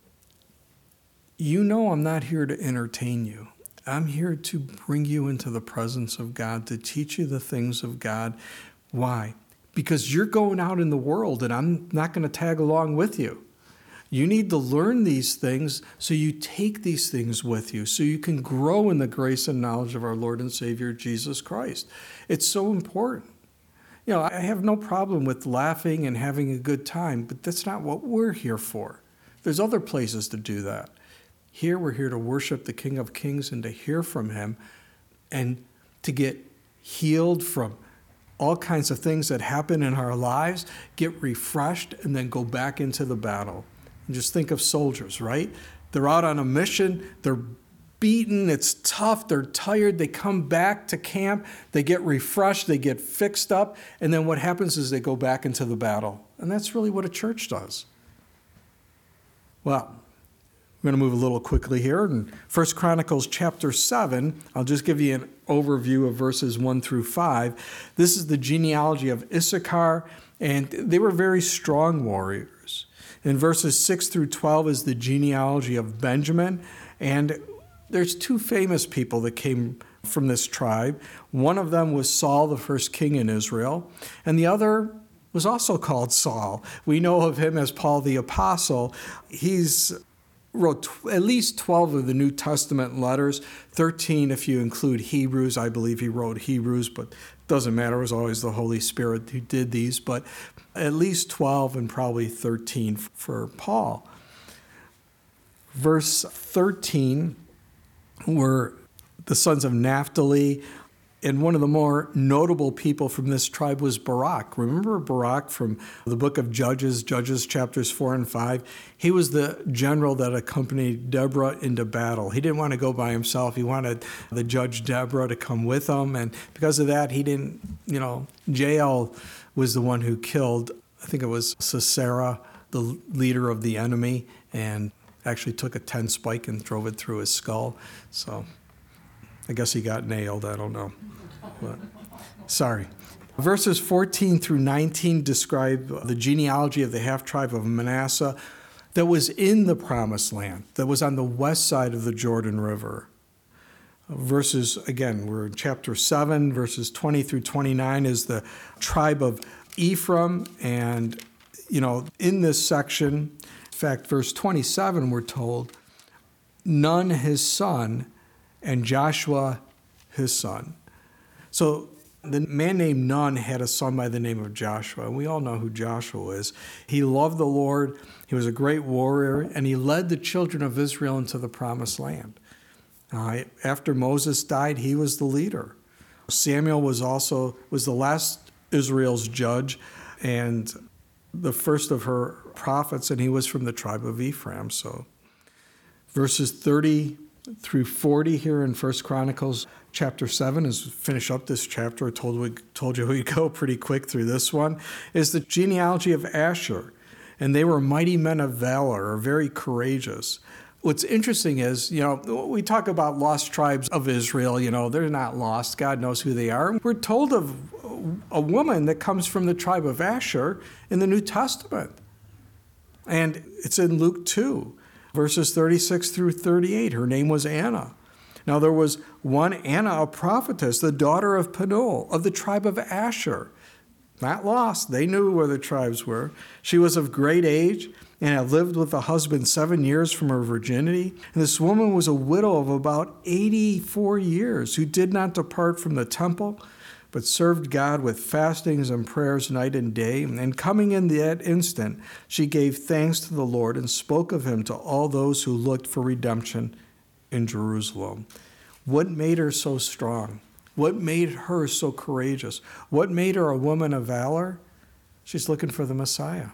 Speaker 1: I'm not here to entertain you. I'm here to bring you into the presence of God, to teach you the things of God. Why? Because you're going out in the world, and I'm not going to tag along with you. You need to learn these things so you take these things with you, so you can grow in the grace and knowledge of our Lord and Savior, Jesus Christ. It's so important. I have no problem with laughing and having a good time, but that's not what we're here for. There's other places to do that. Here, we're here to worship the King of Kings and to hear from him and to get healed from all kinds of things that happen in our lives, get refreshed, and then go back into the battle. And just think of soldiers, right? They're out on a mission. They're beaten, it's tough, they're tired, they come back to camp, they get refreshed, they get fixed up, and then what happens is they go back into the battle. And that's really what a church does. Well, I'm going to move a little quickly here. In 1 Chronicles chapter 7, I'll just give you an overview of verses 1 through 5. This is the genealogy of Issachar, and they were very strong warriors. In verses 6 through 12 is the genealogy of Benjamin, and there's two famous people that came from this tribe. One of them was Saul, the first king in Israel, and the other was also called Saul. We know of him as Paul the Apostle. He's wrote at least 12 of the New Testament letters, 13 if you include Hebrews. I believe he wrote Hebrews, but it doesn't matter. It was always the Holy Spirit who did these, but at least 12 and probably 13 for Paul. Verse 13 were the sons of Naphtali, and one of the more notable people from this tribe was Barak. Remember Barak from the book of Judges chapters 4 and 5? He was the general that accompanied Deborah into battle. He didn't want to go by himself. He wanted the judge Deborah to come with him, and because of that, he didn't, Jael was the one who killed, I think it was Sisera, the leader of the enemy, and actually took a 10 spike and drove it through his skull. So I guess he got nailed. I don't know. But, sorry. Verses 14 through 19 describe the genealogy of the half-tribe of Manasseh that was in the Promised Land, that was on the west side of the Jordan River. Verses, again, we're in chapter 7, verses 20 through 29 is the tribe of Ephraim. And, in this section, fact, verse 27, we're told, Nun his son, and Joshua his son. So the man named Nun had a son by the name of Joshua, and we all know who Joshua is. He loved the Lord, he was a great warrior, and he led the children of Israel into the promised land. After Moses died, he was the leader. Samuel was the last Israel's judge and the first of her prophets, and he was from the tribe of Ephraim. So verses 30 through 40 here in 1 Chronicles chapter 7, as we finish up this chapter, I told you we'd go pretty quick through this one, is the genealogy of Asher. And they were mighty men of valor, or very courageous. What's interesting is, we talk about lost tribes of Israel, they're not lost. God knows who they are. We're told of a woman that comes from the tribe of Asher in the New Testament. And it's in Luke 2, verses 36 through 38. Her name was Anna. Now there was one Anna, a prophetess, the daughter of Penuel, of the tribe of Asher. Not lost. They knew where the tribes were. She was of great age and had lived with a husband 7 years from her virginity. And this woman was a widow of about 84 years who did not depart from the temple, but served God with fastings and prayers night and day. And coming in that instant, she gave thanks to the Lord and spoke of him to all those who looked for redemption in Jerusalem. What made her so strong? What made her so courageous? What made her a woman of valor? She's looking for the Messiah.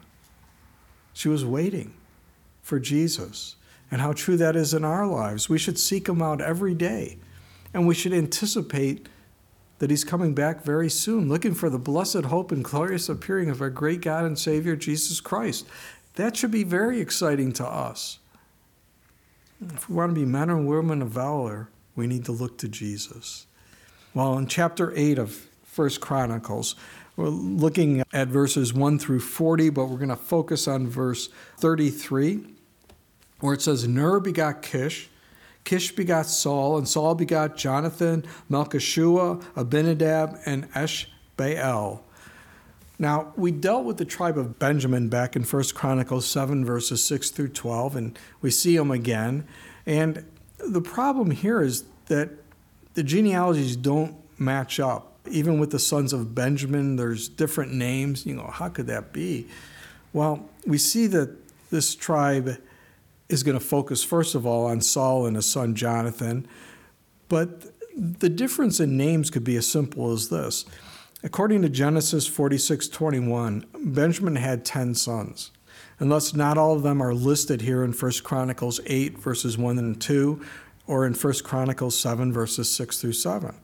Speaker 1: She was waiting for Jesus. And how true that is in our lives. We should seek him out every day. And we should anticipate that he's coming back very soon, looking for the blessed hope and glorious appearing of our great God and Savior, Jesus Christ. That should be very exciting to us. If we want to be men and women of valor, we need to look to Jesus. Well, in chapter 8 of 1 Chronicles, we're looking at verses 1 through 40, but we're going to focus on verse 33, where it says, Ner begot Kish, Kish begot Saul, and Saul begot Jonathan, Melchishua, Abinadab, and Eshbaal. Now, we dealt with the tribe of Benjamin back in 1 Chronicles 7, verses 6 through 12, and we see them again. And the problem here is that the genealogies don't match up. Even with the sons of Benjamin, there's different names. How could that be? Well, we see that this tribe is going to focus, first of all, on Saul and his son Jonathan. But the difference in names could be as simple as this. According to Genesis 46:21, Benjamin had 10 sons. And thus not all of them are listed here in 1 Chronicles 8, verses 1 and 2, or in 1 Chronicles 7, verses 6 through 7.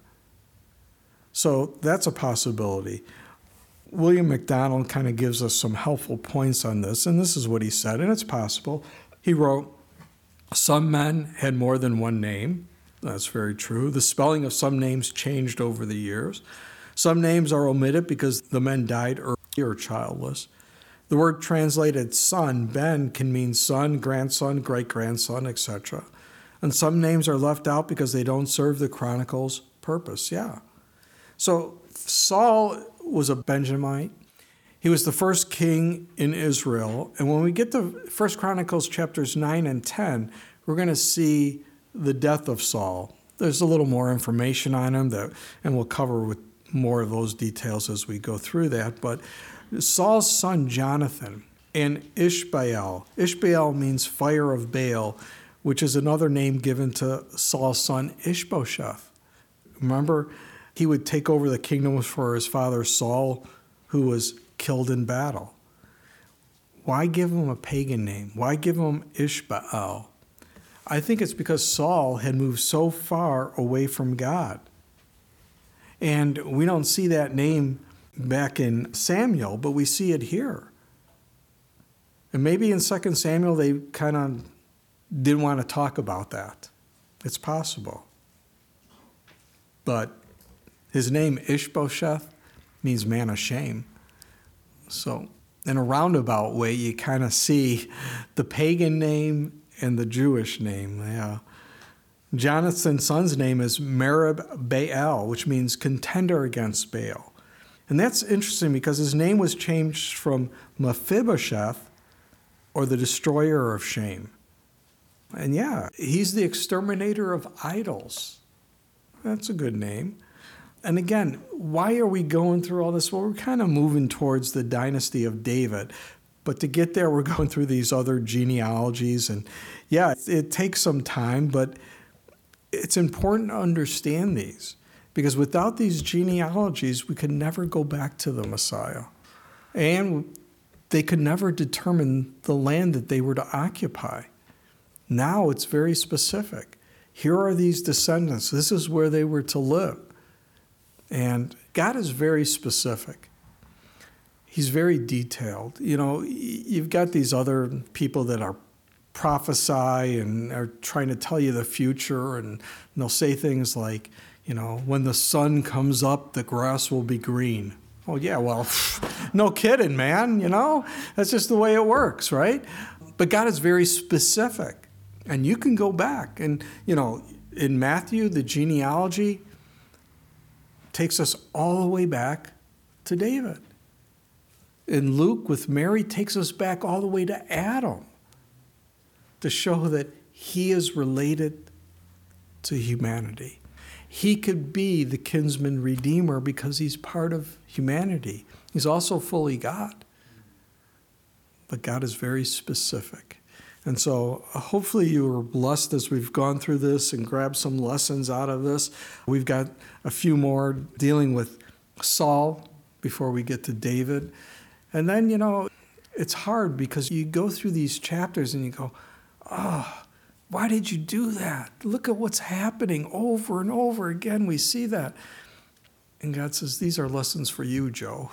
Speaker 1: So that's a possibility. William MacDonald kind of gives us some helpful points on this, and this is what he said, and it's possible. He wrote, some men had more than one name. That's very true. The spelling of some names changed over the years. Some names are omitted because the men died early or childless. The word translated son, Ben, can mean son, grandson, great-grandson, etc. And some names are left out because they don't serve the Chronicles' purpose. Yeah. So Saul was a Benjamite. He was the first king in Israel. And when we get to 1 Chronicles chapters 9 and 10, we're going to see the death of Saul. There's a little more information on him, and we'll cover with more of those details as we go through that. But Saul's son Jonathan and Ishbaal. Ishbaal means fire of Baal, which is another name given to Saul's son Ishbosheth. Remember, he would take over the kingdom for his father Saul, who was killed in battle. Why give him a pagan name? Why give him Ishbaal? I think it's because Saul had moved so far away from God. And we don't see that name back in Samuel, but we see it here. And maybe in 2 Samuel, they kind of didn't want to talk about that. It's possible. But his name, Ishbosheth, means man of shame. So in a roundabout way, you kind of see the pagan name and the Jewish name. Yeah. Jonathan's son's name is Merib-Baal, which means contender against Baal. And that's interesting because his name was changed from Mephibosheth, or the destroyer of shame. And yeah, he's the exterminator of idols. That's a good name. And again, why are we going through all this? Well, we're kind of moving towards the dynasty of David. But to get there, we're going through these other genealogies. And yeah, it takes some time, but it's important to understand these. Because without these genealogies, we could never go back to the Messiah. And they could never determine the land that they were to occupy. Now it's very specific. Here are these descendants. This is where they were to live. And God is very specific. He's very detailed. You know, you've got these other people that are prophesy and are trying to tell you the future, and they'll say things like, you know, when the sun comes up, the grass will be green. Oh, yeah, well, no kidding, man, you know? That's just the way it works, right? But God is very specific. And you can go back. And, you know, in Matthew, the genealogy takes us all the way back to David. In Luke, with Mary, takes us back all the way to Adam to show that he is related to humanity. He could be the kinsman redeemer because he's part of humanity. He's also fully God. But God is very specific. And so hopefully you were blessed as we've gone through this and grabbed some lessons out of this. We've got a few more dealing with Saul before we get to David. And then, you know, it's hard because you go through these chapters and you go, oh, why did you do that? Look at what's happening over and over again. We see that. And God says, these are lessons for you, Joe.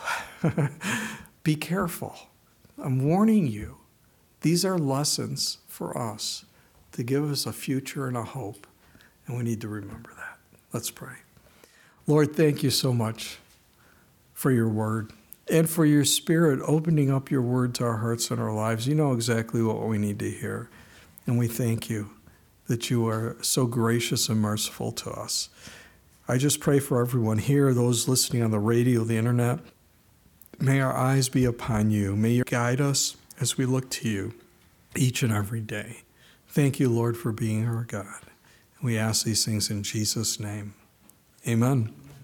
Speaker 1: Be careful. I'm warning you. These are lessons for us to give us a future and a hope. And we need to remember that. Let's pray. Lord, thank you so much for your word and for your Spirit opening up your word to our hearts and our lives. You know exactly what we need to hear. And we thank you that you are so gracious and merciful to us. I just pray for everyone here, those listening on the radio, the internet. May our eyes be upon you. May you guide us as we look to you each and every day. Thank you, Lord, for being our God. We ask these things in Jesus' name. Amen.